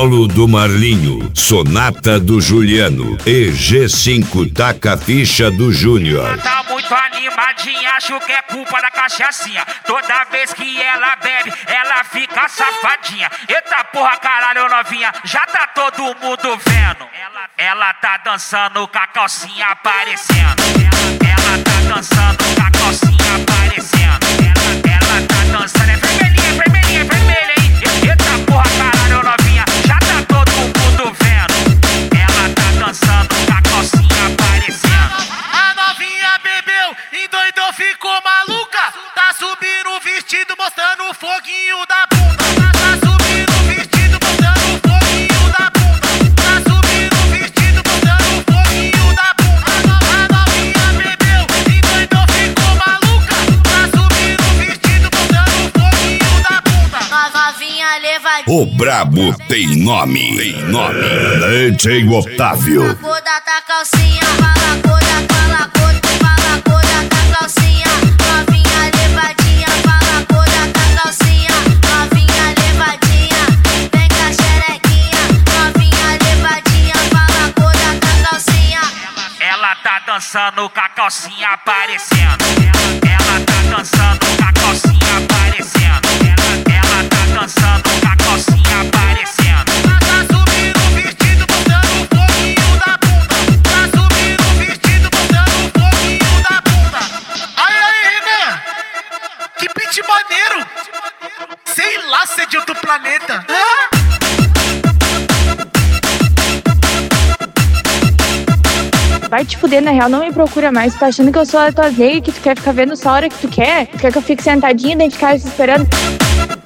Solo do Marlinho, Sonata do Juliano e G5 Taca Ficha do Júnior. Tá muito animadinha, acho que é culpa da cachaçinha. Toda vez que ela bebe, ela fica safadinha. Eita porra, caralho, novinha, já tá todo mundo vendo. Ela tá dançando com a calcinha aparecendo. Ela tá dançando com a calcinha aparecendo. Ela tá dançando, é vermelhinha, hein? Eita porra, caralho, novinha, já tá todo mundo vendo. Ela tá dançando com a calcinha aparecendo. A novinha bebeu, endoidou, ficou maluca. Tá subindo o vestido, mostrando o foguinho da bunda. Tá subindo o vestido, mostrando o foguinho da bunda. Tá subindo o vestido, mostrando o foguinho da bunda. A novinha bebeu, endoidou, ficou maluca. Tá subindo o vestido, mostrando o foguinho da bunda. Novinha levadinha. O brabo tem nome. DJ Otávio. Cor da calcinha, fala cor da calcinha. Novinha levadinha, fala cor da calcinha. Novinha levadinha, vem com a xerequinha. Novinha levadinha, fala cor da calcinha. Ela tá dançando com a calcinha aparecendo. Ela tá dançando com a calcinha aparecendo. Ela tá dançando com a calcinha aparecendo. Tá subindo o vestido, mostrando o foguinho da bunda. Tá subindo o vestido, mostrando o foguinho da bunda. Aí, Renan, que beat maneiro. Sei lá se é de outro planeta. Vai te fuder, na real, não me procura mais. Tu tá achando que eu sou a tua veia, que tu quer ficar vendo só a hora que tu quer? Tu quer que eu fique sentadinha dentro de casa esperando?